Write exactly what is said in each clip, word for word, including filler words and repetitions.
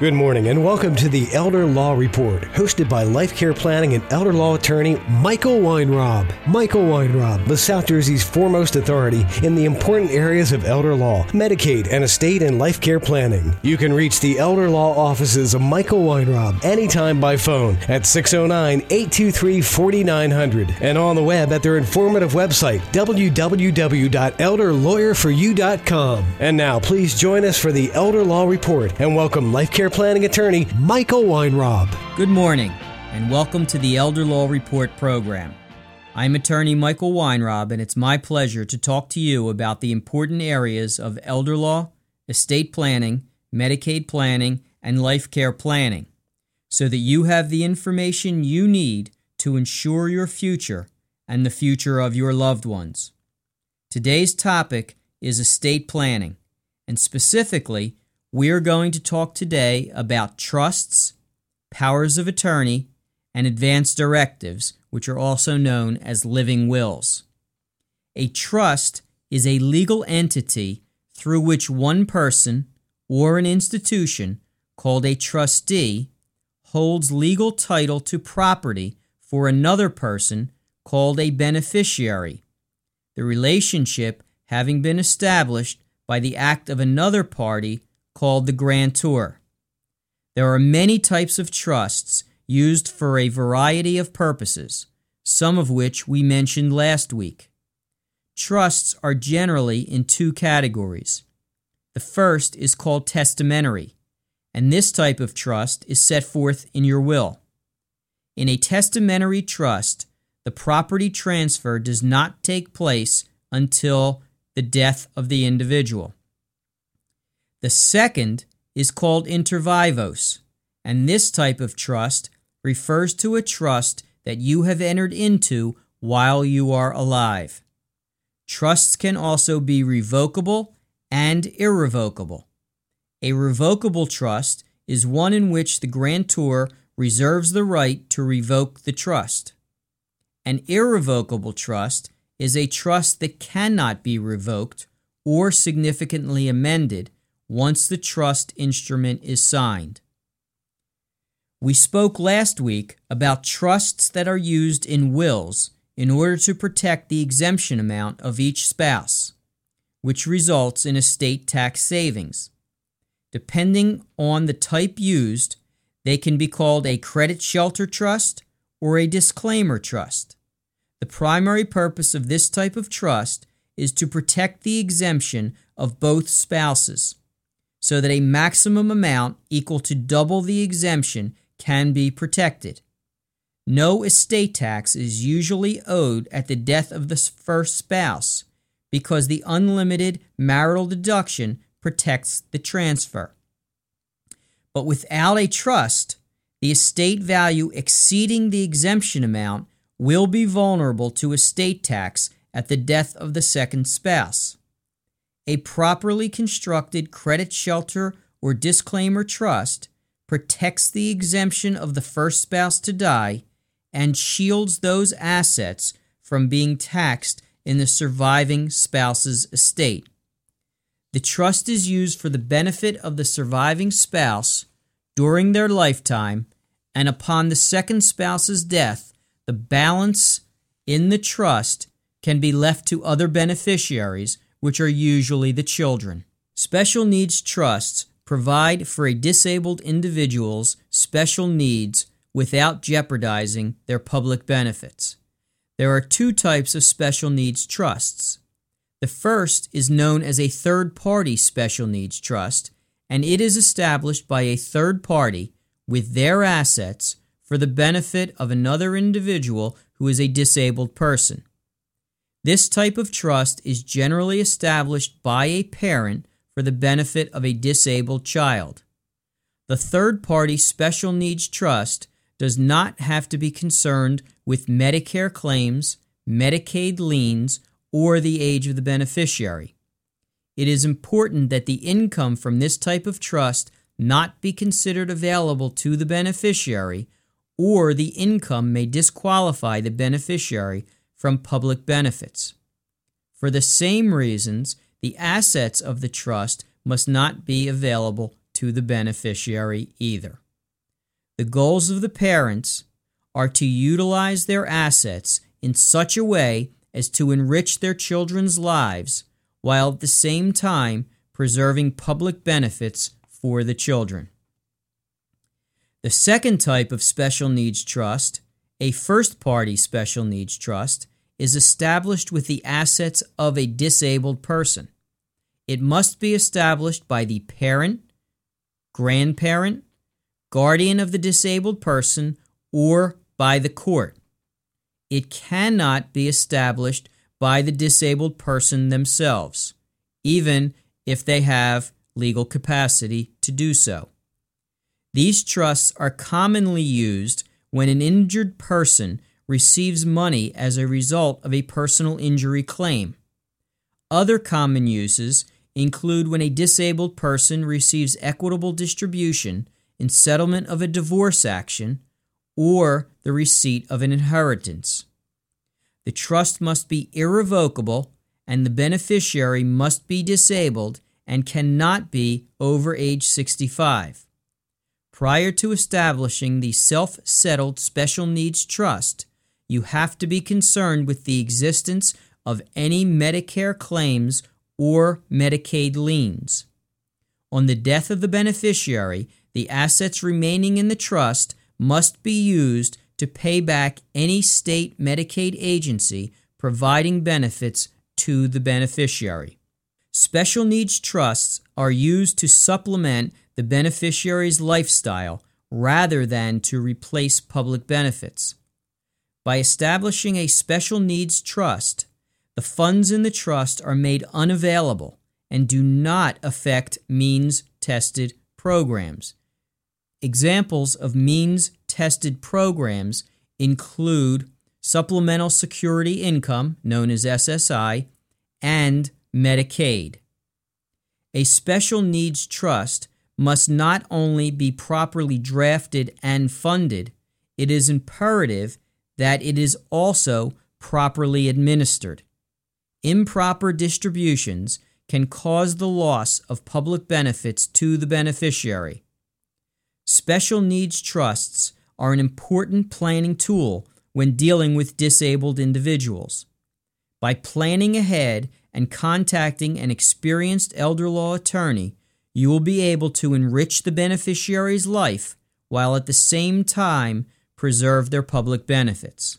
Good morning and welcome to the Elder Law Report, hosted by Life Care Planning and Elder Law Attorney Michael Weinrob. Michael Weinrob, the South Jersey's foremost authority in the important areas of elder law, Medicaid, and estate and life care planning. You can reach the Elder Law offices of Michael Weinrob anytime by phone at six oh nine, eight two three, four nine zero zero and on the web at their informative website, w w w dot elder lawyer for you dot com. And now, please join us for the Elder Law Report and welcome Life Care Planning Attorney Michael Weinrob. Good morning and welcome to the Elder Law Report program. I'm attorney Michael Weinrob, and it's my pleasure to talk to you about the important areas of elder law, estate planning, Medicaid planning, and life care planning, so that you have the information you need to ensure your future and the future of your loved ones. Today's topic is estate planning, and specifically, we are going to talk today about trusts, powers of attorney, and advance directives, which are also known as living wills. A trust is a legal entity through which one person or an institution called a trustee holds legal title to property for another person called a beneficiary, the relationship having been established by the act of another party called the grantor. There are many types of trusts used for a variety of purposes, some of which we mentioned last week. Trusts are generally in two categories. The first is called testamentary, and this type of trust is set forth in your will. In a testamentary trust, the property transfer does not take place until the death of the individual. The second is called inter vivos, and this type of trust refers to a trust that you have entered into while you are alive. Trusts can also be revocable and irrevocable. A revocable trust is one in which the grantor reserves the right to revoke the trust. An irrevocable trust is a trust that cannot be revoked or significantly amended once the trust instrument is signed. We spoke last week about trusts that are used in wills in order to protect the exemption amount of each spouse, which results in estate tax savings. Depending on the type used, they can be called a credit shelter trust or a disclaimer trust. The primary purpose of this type of trust is to protect the exemption of both spouses, so that a maximum amount equal to double the exemption can be protected. No estate tax is usually owed at the death of the first spouse because the unlimited marital deduction protects the transfer. But without a trust, the estate value exceeding the exemption amount will be vulnerable to estate tax at the death of the second spouse. A properly constructed credit shelter or disclaimer trust protects the exemption of the first spouse to die and shields those assets from being taxed in the surviving spouse's estate. The trust is used for the benefit of the surviving spouse during their lifetime, and upon the second spouse's death, the balance in the trust can be left to other beneficiaries, which are usually the children. Special needs trusts provide for a disabled individual's special needs without jeopardizing their public benefits. There are two types of special needs trusts. The first is known as a third-party special needs trust, and it is established by a third party with their assets for the benefit of another individual who is a disabled person. This type of trust is generally established by a parent for the benefit of a disabled child. The third-party special needs trust does not have to be concerned with Medicare claims, Medicaid liens, or the age of the beneficiary. It is important that the income from this type of trust not be considered available to the beneficiary, or the income may disqualify the beneficiary from public benefits. For the same reasons, the assets of the trust must not be available to to the beneficiary either. The goals of the parents are to utilize their assets in such a way as to enrich their children's lives while at the same time preserving public benefits for the children. The second type of special needs trust, a first-party special needs trust, is established with the assets of a disabled person. It must be established by the parent, grandparent, guardian of the disabled person, or by the court. It cannot be established by the disabled person themselves, even if they have legal capacity to do so. These trusts are commonly used when an injured person receives money as a result of a personal injury claim. Other common uses include when a disabled person receives equitable distribution in settlement of a divorce action or the receipt of an inheritance. The trust must be irrevocable and the beneficiary must be disabled and cannot be over age sixty-five. Prior to establishing the self-settled special needs trust, you have to be concerned with the existence of any Medicare claims or Medicaid liens. On the death of the beneficiary, the assets remaining in the trust must be used to pay back any state Medicaid agency providing benefits to the beneficiary. Special needs trusts are used to supplement the beneficiary's lifestyle rather than to replace public benefits. By establishing a special needs trust, the funds in the trust are made unavailable and do not affect means-tested programs. Examples of means-tested programs include Supplemental Security Income, known as S S I, and Medicaid. A special needs trust must not only be properly drafted and funded, it is imperative that it is also properly administered. Improper distributions can cause the loss of public benefits to the beneficiary. Special needs trusts are an important planning tool when dealing with disabled individuals. By planning ahead and contacting an experienced elder law attorney, you will be able to enrich the beneficiary's life while at the same time preserve their public benefits.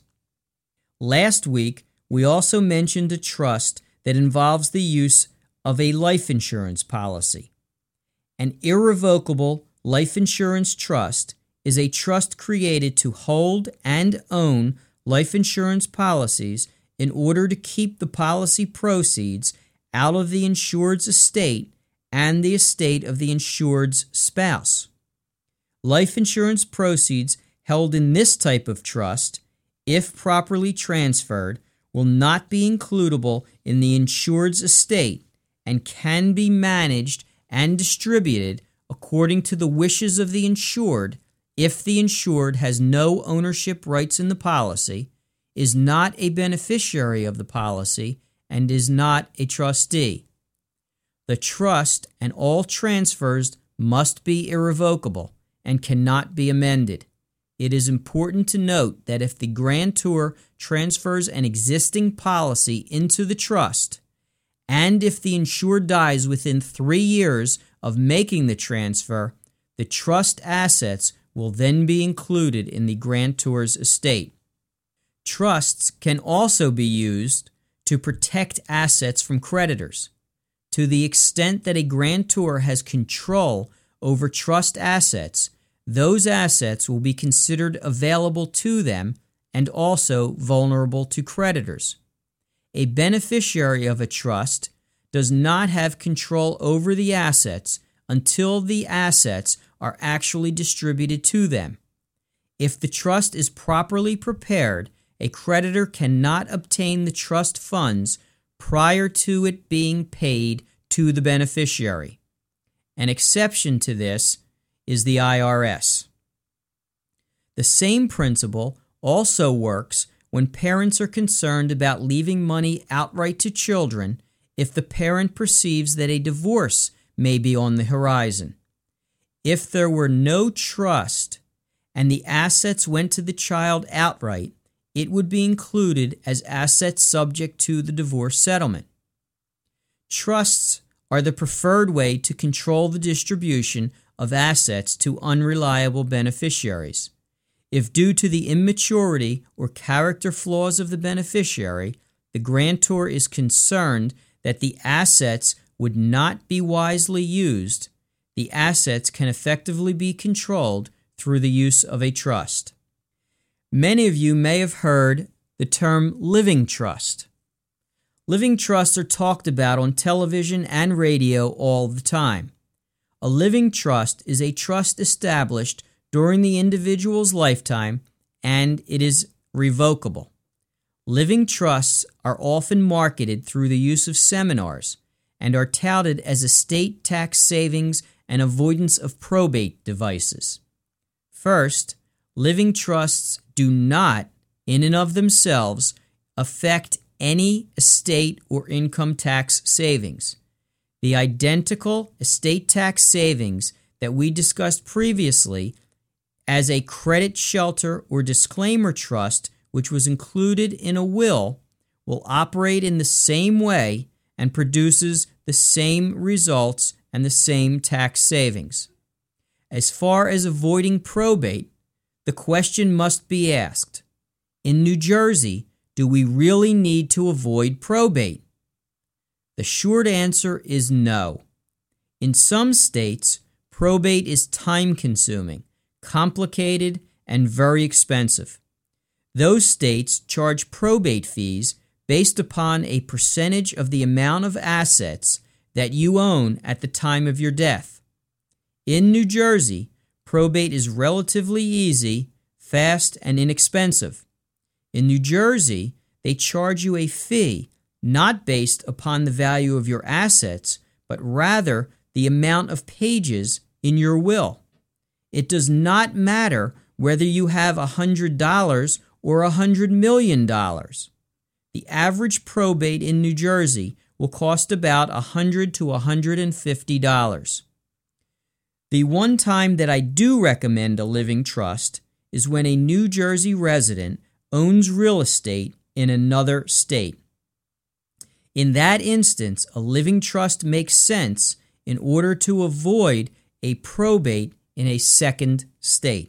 Last week, we also mentioned a trust that involves the use of a life insurance policy. An irrevocable life insurance trust is a trust created to hold and own life insurance policies in order to keep the policy proceeds out of the insured's estate and the estate of the insured's spouse. Life insurance proceeds held in this type of trust, if properly transferred, will not be includable in the insured's estate and can be managed and distributed according to the wishes of the insured if the insured has no ownership rights in the policy, is not a beneficiary of the policy, and is not a trustee. The trust and all transfers must be irrevocable and cannot be amended. It is important to note that if the grantor transfers an existing policy into the trust, and if the insured dies within three years of making the transfer, the trust assets will then be included in the grantor's estate. Trusts can also be used to protect assets from creditors. To the extent that a grantor has control over trust assets, those assets will be considered available to them and also vulnerable to creditors. A beneficiary of a trust does not have control over the assets until the assets are actually distributed to them. If the trust is properly prepared, a creditor cannot obtain the trust funds prior to it being paid to the beneficiary. An exception to this is the I R S. The same principle also works when parents are concerned about leaving money outright to children if the parent perceives that a divorce may be on the horizon. If there were no trust and the assets went to the child outright, it would be included as assets subject to the divorce settlement. Trusts are the preferred way to control the distribution of assets to unreliable beneficiaries. If due to the immaturity or character flaws of the beneficiary, the grantor is concerned that the assets would not be wisely used, the assets can effectively be controlled through the use of a trust. Many of you may have heard the term living trust. Living trusts are talked about on television and radio all the time. A living trust is a trust established during the individual's lifetime, and it is revocable. Living trusts are often marketed through the use of seminars and are touted as estate tax savings and avoidance of probate devices. First, living trusts do not, in and of themselves, affect any estate or income tax savings. The identical estate tax savings that we discussed previously as a credit shelter or disclaimer trust, which was included in a will, will operate in the same way and produces the same results and the same tax savings. As far as avoiding probate, the question must be asked, in New Jersey, do we really need to avoid probate? The short answer is no. In some states, probate is time-consuming, complicated, and very expensive. Those states charge probate fees based upon a percentage of the amount of assets that you own at the time of your death. In New Jersey, probate is relatively easy, fast, and inexpensive. In New Jersey, they charge you a fee not based upon the value of your assets, but rather the amount of pages in your will. It does not matter whether you have one hundred dollars or one hundred million dollars. The average probate in New Jersey will cost about one hundred to one hundred fifty dollars. The one time that I do recommend a living trust is when a New Jersey resident owns real estate in another state. In that instance, a living trust makes sense in order to avoid a probate in a second state.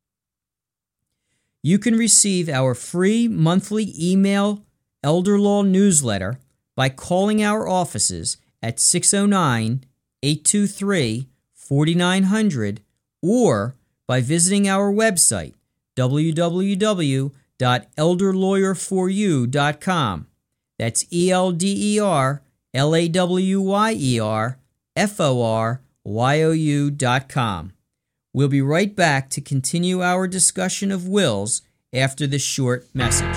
You can receive our free monthly email Elder Law newsletter by calling our offices at six oh nine, eight two three, four nine zero zero or by visiting our website w w w dot elder lawyer for you dot com. That's E L D E R L A W Y E R F O R Y O U dot com. We'll be right back to continue our discussion of wills after this short message.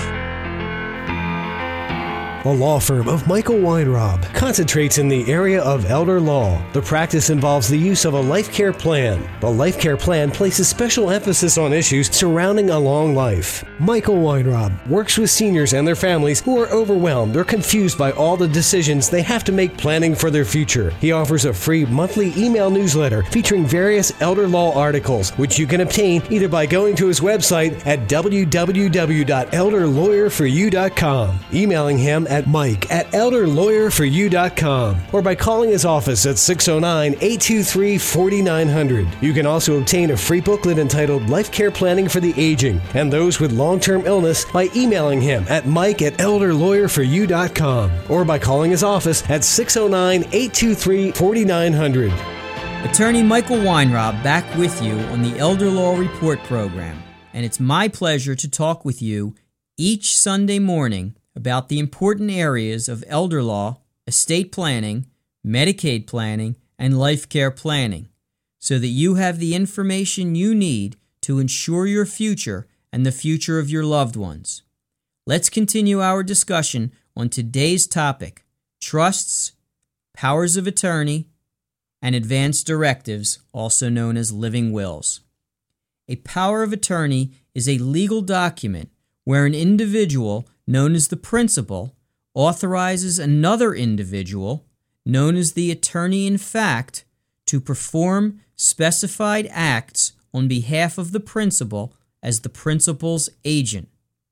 The law firm of Michael Weinrob concentrates in the area of elder law. The practice involves the use of a life care plan. The life care plan places special emphasis on issues surrounding a long life. Michael Weinrob works with seniors and their families who are overwhelmed or confused by all the decisions they have to make planning for their future. He offers a free monthly email newsletter featuring various elder law articles, which you can obtain either by going to his website at w w w dot elder lawyer for you dot com, emailing him at Mike at elder lawyer for you dot com, or by calling his office at six oh nine, eight two three, four nine zero zero. You can also obtain a free booklet entitled Life Care Planning for the Aging and Those with Long-Term Illness by emailing him at Mike at elder lawyer for you dot com, or by calling his office at six oh nine, eight two three, four nine zero zero. Attorney Michael Weinrob back with you on the Elder Law Report program, and it's my pleasure to talk with you each Sunday morning about the important areas of elder law, estate planning, Medicaid planning, and life care planning, so that you have the information you need to ensure your future and the future of your loved ones. Let's continue our discussion on today's topic: trusts, powers of attorney, and advance directives, also known as living wills. A power of attorney is a legal document where an individual known as the principal authorizes another individual, known as the attorney in fact, to perform specified acts on behalf of the principal as the principal's agent.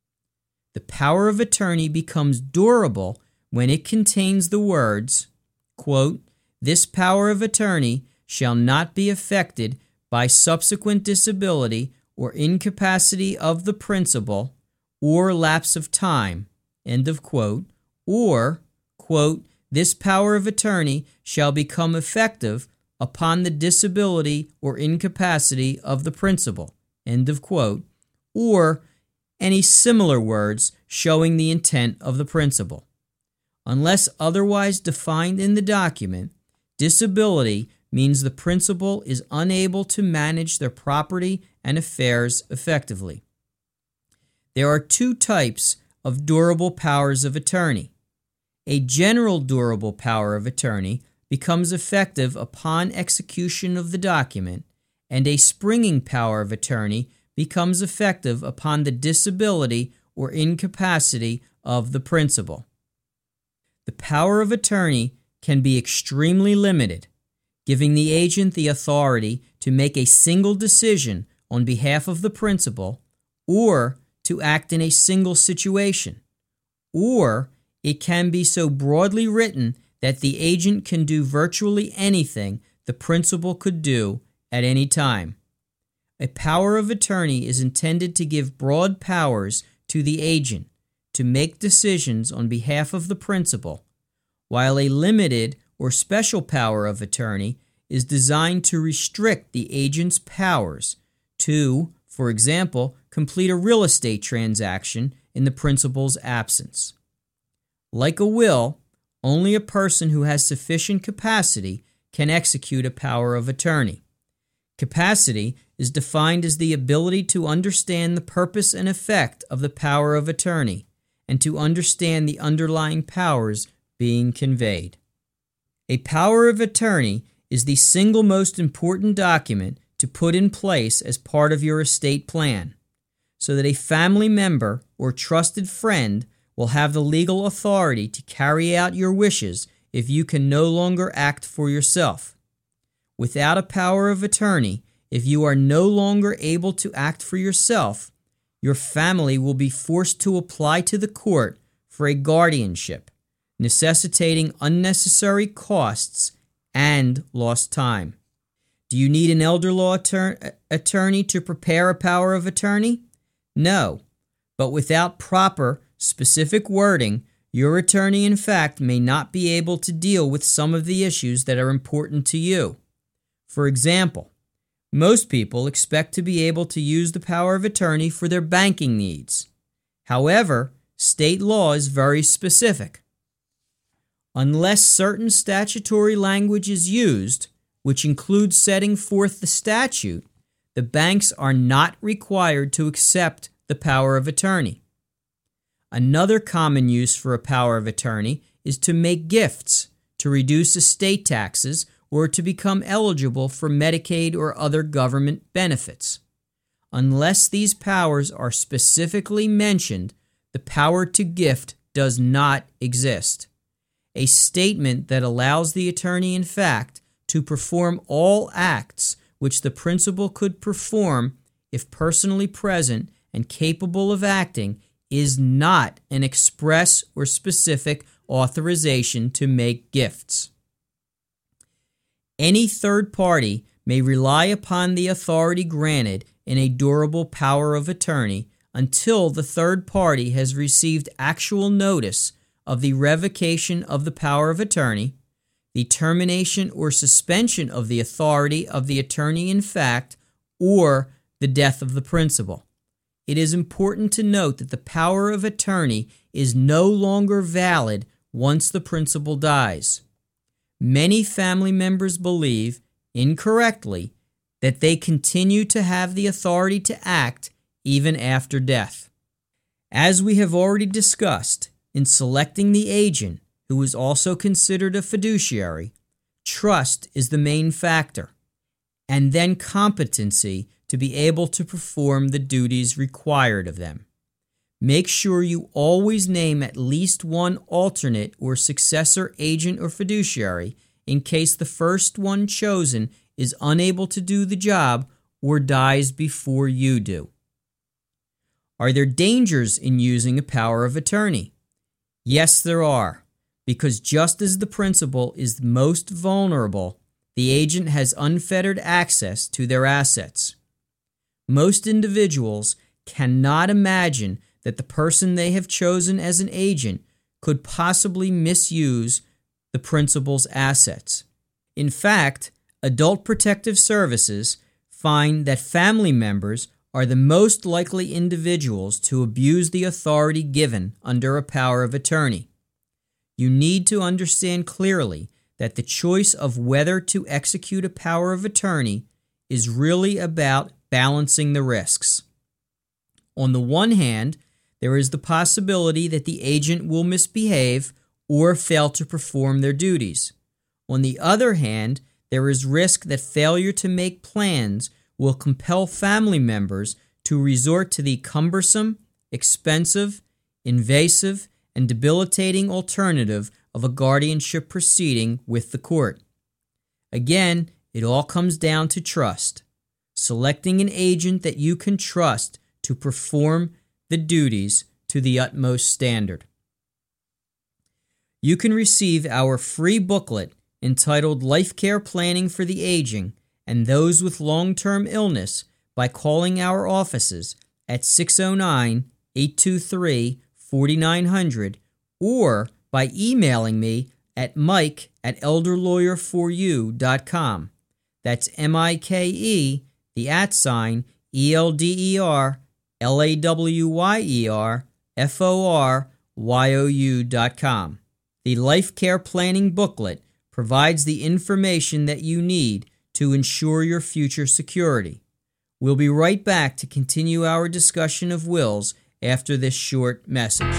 The power of attorney becomes durable when it contains the words, quote, "This power of attorney shall not be affected by subsequent disability or incapacity of the principal or lapse of time," end of quote, or, quote, "This power of attorney shall become effective upon the disability or incapacity of the principal," end of quote, or any similar words showing the intent of the principal. Unless otherwise defined in the document, disability means the principal is unable to manage their property and affairs effectively. There are two types of durable powers of attorney. A general durable power of attorney becomes effective upon execution of the document, and a springing power of attorney becomes effective upon the disability or incapacity of the principal. The power of attorney can be extremely limited, giving the agent the authority to make a single decision on behalf of the principal or to act in a single situation, or it can be so broadly written that the agent can do virtually anything the principal could do at any time. A power of attorney is intended to give broad powers to the agent to make decisions on behalf of the principal, while a limited or special power of attorney is designed to restrict the agent's powers to, for example, complete a real estate transaction in the principal's absence. Like a will, only a person who has sufficient capacity can execute a power of attorney. Capacity is defined as the ability to understand the purpose and effect of the power of attorney and to understand the underlying powers being conveyed. A power of attorney is the single most important document to put in place as part of your estate plan, so that a family member or trusted friend will have the legal authority to carry out your wishes if you can no longer act for yourself. Without a power of attorney, if you are no longer able to act for yourself, your family will be forced to apply to the court for a guardianship, necessitating unnecessary costs and lost time. Do you need an elder law attor- attorney to prepare a power of attorney? No, but without proper, specific wording, your attorney, in fact, may not be able to deal with some of the issues that are important to you. For example, most people expect to be able to use the power of attorney for their banking needs. However, state law is very specific. Unless certain statutory language is used, which includes setting forth the statute, the banks are not required to accept the power of attorney. Another common use for a power of attorney is to make gifts, to reduce estate taxes, or to become eligible for Medicaid or other government benefits. Unless these powers are specifically mentioned, the power to gift does not exist. A statement that allows the attorney, in fact, to perform all acts which the principal could perform if personally present and capable of acting is not an express or specific authorization to make gifts. Any third party may rely upon the authority granted in a durable power of attorney until the third party has received actual notice of the revocation of the power of attorney, the termination or suspension of the authority of the attorney in fact, or the death of the principal. It is important to note that the power of attorney is no longer valid once the principal dies. Many family members believe, incorrectly, that they continue to have the authority to act even after death. As we have already discussed, in selecting the agent, who is also considered a fiduciary, trust is the main factor, and then competency to be able to perform the duties required of them. Make sure you always name at least one alternate or successor agent or fiduciary in case the first one chosen is unable to do the job or dies before you do. Are there dangers in using a power of attorney? Yes, there are, because just as the principal is most vulnerable, the agent has unfettered access to their assets. Most individuals cannot imagine that the person they have chosen as an agent could possibly misuse the principal's assets. In fact, Adult Protective Services find that family members are the most likely individuals to abuse the authority given under a power of attorney. You need to understand clearly that the choice of whether to execute a power of attorney is really about balancing the risks. On the one hand, there is the possibility that the agent will misbehave or fail to perform their duties. On the other hand, there is risk that failure to make plans will compel family members to resort to the cumbersome, expensive, invasive, and debilitating alternative of a guardianship proceeding with the court. Again, it all comes down to trust. Selecting an agent that you can trust to perform the duties to the utmost standard. You can receive our free booklet entitled Life Care Planning for the Aging and Those with Long-Term Illness by calling our offices at six oh nine, eight two three, four nine zero zero or by emailing me at mike at elder lawyer for you dot com. That's M I K E, the at sign, E L D E R, L A W Y E R, F O R Y O U dot com. The Life Care Planning Booklet provides the information that you need to ensure your future security. We'll be right back to continue our discussion of wills after this short message.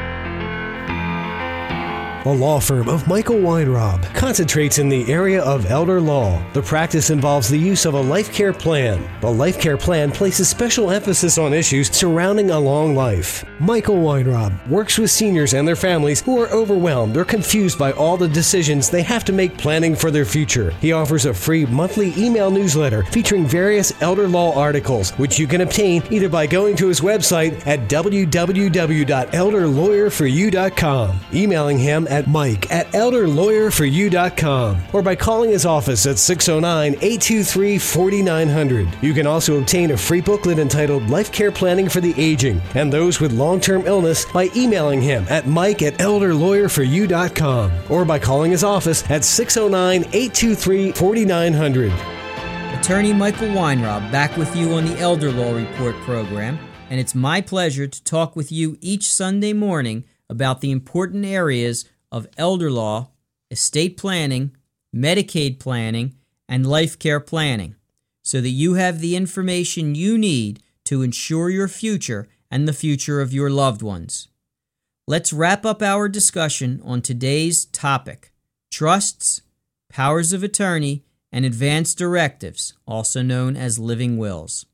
The law firm of Michael Weinrob concentrates in the area of elder law. The practice involves the use of a life care plan. The life care plan places special emphasis on issues surrounding a long life. Michael Weinrob works with seniors and their families who are overwhelmed or confused by all the decisions they have to make planning for their future. He offers a free monthly email newsletter featuring various elder law articles, which you can obtain either by going to his website at w w w dot elder lawyer for you dot com, emailing him at mike at elder lawyer for you dot com, or by calling his office at six oh nine, eight two three, four nine zero zero. You can also obtain a free booklet entitled Life Care Planning for the Aging and Those with Long-Term Illness by emailing him at mike at elder lawyer for you dot com, or by calling his office at six oh nine, eight two three, four nine zero zero. Attorney Michael Weinrob back with you on the Elder Law Report program, and it's my pleasure to talk with you each Sunday morning about the important areas of elder law, estate planning, Medicaid planning, and life care planning, so that you have the information you need to ensure your future and the future of your loved ones. Let's wrap up our discussion on today's topic: trusts, powers of attorney, and advance directives, also known as living wills.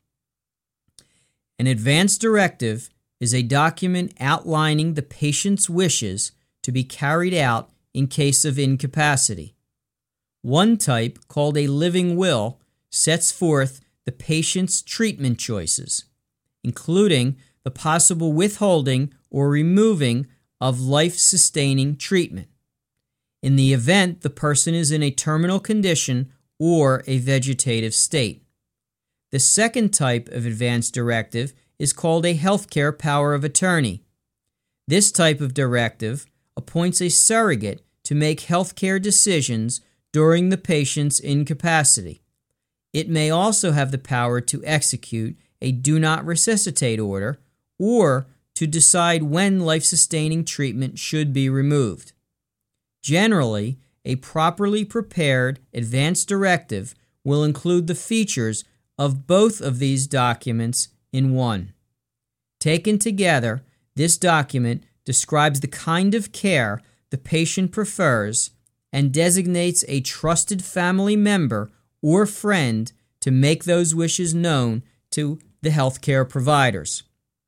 An advance directive is a document outlining the patient's wishes to be carried out in case of incapacity. One type, called a living will, sets forth the patient's treatment choices, including the possible withholding or removing of life-sustaining treatment in the event the person is in a terminal condition or a vegetative state. The second type of advance directive is called a healthcare power of attorney. This type of directive appoints a surrogate to make healthcare decisions during the patient's incapacity. It may also have the power to execute a do not resuscitate order or to decide when life-sustaining treatment should be removed. Generally, a properly prepared advance directive will include the features of both of these documents in one. Taken together, this document describes the kind of care the patient prefers and designates a trusted family member or friend to make those wishes known to the healthcare providers.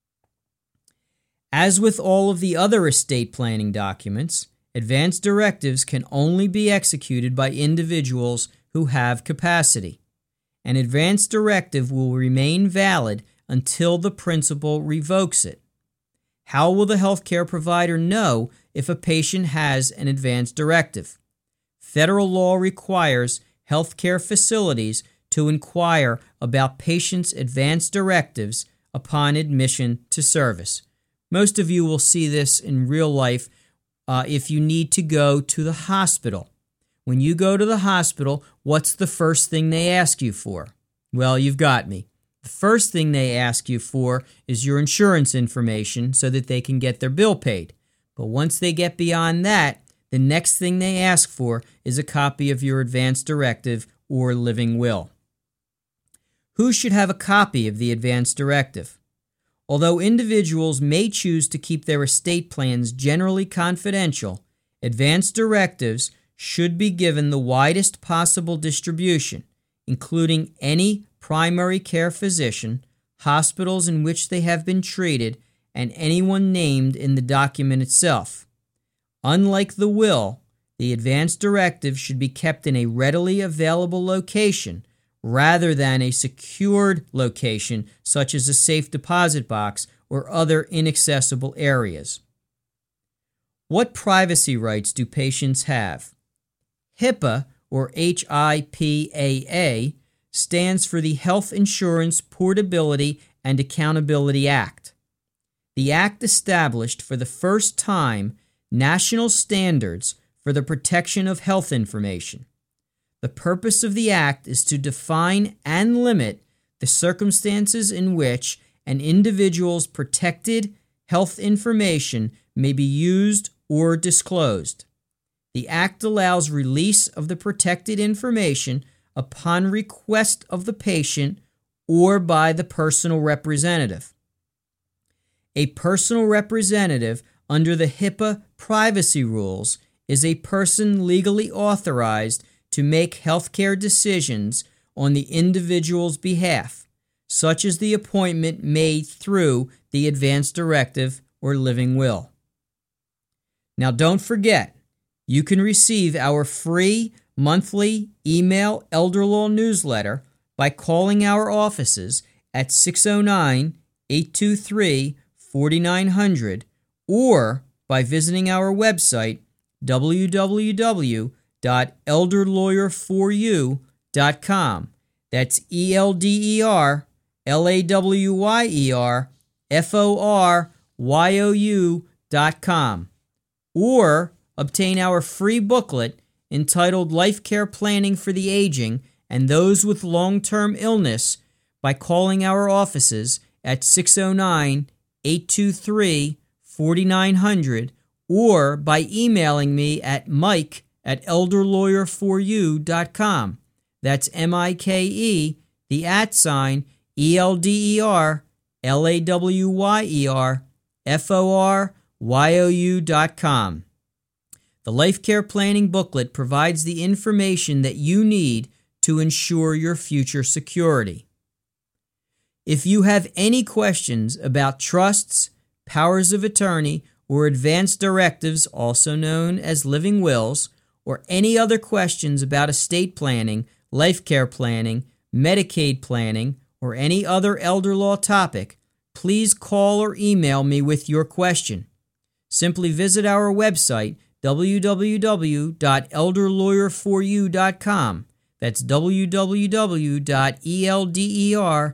As with all of the other estate planning documents, advance directives can only be executed by individuals who have capacity. An advance directive will remain valid until the principal revokes it. How will the healthcare provider know if a patient has an advance directive? Federal law requires healthcare facilities to inquire about patients' advance directives upon admission to service. Most of you will see this in real life uh, if you need to go to the hospital. When you go to the hospital, what's the first thing they ask you for? Well, you've got me. The first thing they ask you for is your insurance information so that they can get their bill paid. But once they get beyond that, the next thing they ask for is a copy of your advance directive or living will. Who should have a copy of the advance directive? Although individuals may choose to keep their estate plans generally confidential, advance directives should be given the widest possible distribution, including any primary care physician, hospitals in which they have been treated, and anyone named in the document itself. Unlike the will, the advance directive should be kept in a readily available location rather than a secured location such as a safe deposit box or other inaccessible areas. What privacy rights do patients have? HIPAA, or H I P A A, stands for the Health Insurance Portability and Accountability Act. The act established for the first time national standards for the protection of health information. The purpose of the act is to define and limit the circumstances in which an individual's protected health information may be used or disclosed. The act allows release of the protected information upon request of the patient or by the personal representative. A personal representative under the HIPAA privacy rules is a person legally authorized to make healthcare decisions on the individual's behalf, such as the appointment made through the advance directive or living will. Now, don't forget, you can receive our free monthly email Elder Law newsletter by calling our offices at six oh nine, eight two three, four nine zero zero or by visiting our website w w w dot elder lawyer for you dot com. That's E L D E R L A W Y E R F O R Y O U dot com. Or obtain our free booklet entitled Life Care Planning for the Aging and Those with Long-Term Illness by calling our offices at six oh nine, eight two three, four nine zero zero or by emailing me at mike at elder lawyer for you dot com. That's M I K E, the at sign, E L D E R, L A W Y E R, F O R Y O U dot com. The Life Care Planning booklet provides the information that you need to ensure your future security. If you have any questions about trusts, powers of attorney, or advance directives, also known as living wills, or any other questions about estate planning, life care planning, Medicaid planning, or any other elder law topic, please call or email me with your question. Simply visit our website, w w w dot elder lawyer for you dot com. That's w w w dot elder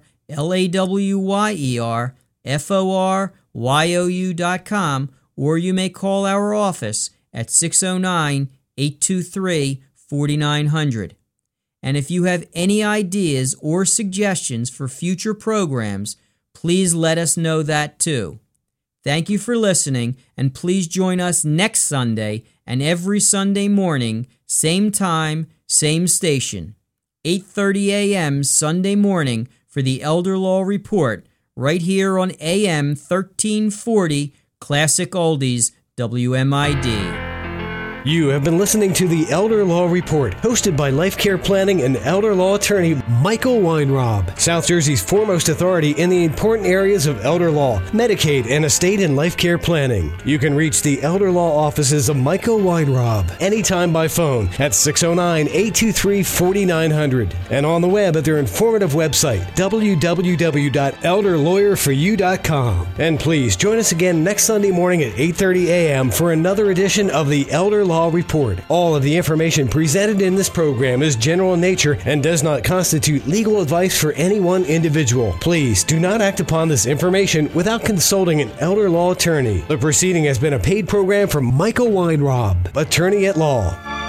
lawyer for you dot com, or you may call our office at six oh nine, eight two three, four nine zero zero. And if you have any ideas or suggestions for future programs, please let us know that too. Thank you for listening, and please join us next Sunday and every Sunday morning, same time, same station, eight thirty a.m. Sunday morning for the Elder Law Report, right here on A M thirteen forty Classic Oldies W M I D. You have been listening to the Elder Law Report, hosted by Life Care Planning and Elder Law Attorney Michael Weinrob, South Jersey's foremost authority in the important areas of elder law, Medicaid, and estate and life care planning. You can reach the Elder Law offices of Michael Weinrob anytime by phone at six oh nine, eight two three, four nine zero zero and on the web at their informative website, w w w dot elder lawyer for you dot com. And please join us again next Sunday morning at eight thirty a.m. for another edition of the Elder Law Report. All of the information presented in this program is general in nature and does not constitute legal advice for any one individual. Please do not act upon this information without consulting an elder law attorney. The proceeding has been a paid program from Michael Weinrob, attorney at law.